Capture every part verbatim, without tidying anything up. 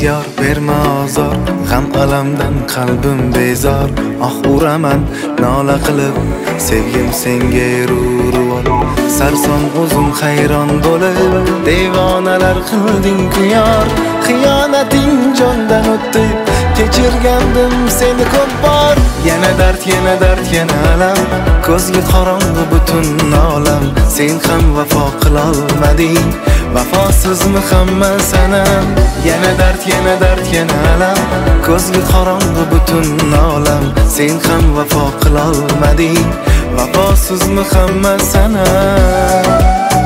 yor berma azor, g'am alamdan qalbim bezor. Ah uraman nola qilib, sevgim senga erurvon. Sarson o'zim hayron bo'lib, devonalar qilding kuyar. Xiyonating jondan o'tdi, kechirgandim seni ko'p bor. Yana dard, yana dard, yana alam, ko'zga qorong'i butun olam. Sen ham vafo qilolmading, vafosizmi hamma sanam. Yana dard, yana dard, yana alam, ko'zga qorong'i butun olam. Sen ham vafo qilolmading, vafosizmi hamma sanam.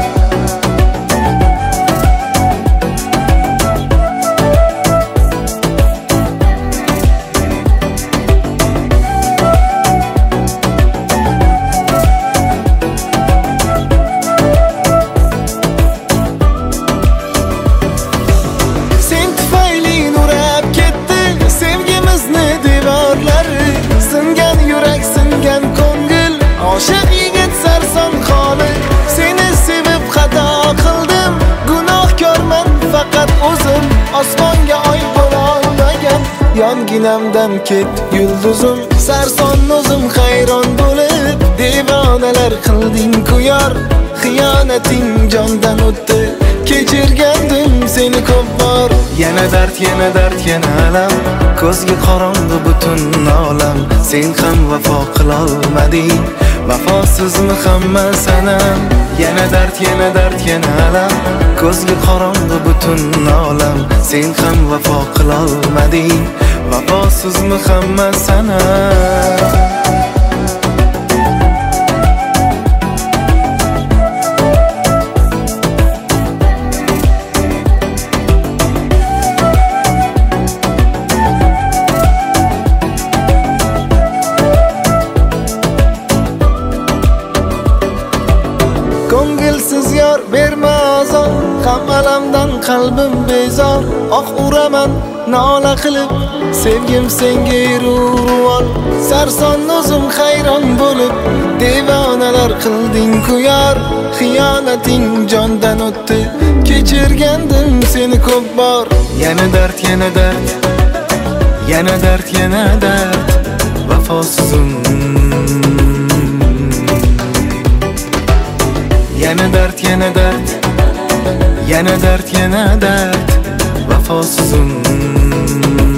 Oshiq yigit sarson qoli, seni sevib xato qildim. Gunohkorman faqat o'zim, osmonga oy bo'lolmagan. Yonginamdan ket yulduzim, sarson o'zim hayron bo'lib, devonalar qilding kuyar. Xiyonating jondan o'tdi, kechirgandim seni ko'p bor. Yana dard, yana dard, yana alam, ko'zga qorong'i butun olam. Sen ham vafo qilolmading, vafosizmi hamma sanam. Yana dard, yana dard, yana alam, ko'zga qorong'i butun olam. Sen ham vafo qilolmading, vafosizmi hamma sanam. Ko'ngilsiz yor berma azor, g'am alamdan qalbim bezor. Oh uraman nola qilib, sevgim senga erurvon. Sarson o'zim hayron bo'lib, devonalar qilding kuyar. Xiyonating jondan o'tdi, kechirgandim seni ko'p bor. Yana dard, yana dard, yana dard, yana dard, vafosizim. Yana dard, yana dard, yana dard, yana dard, vafosizim.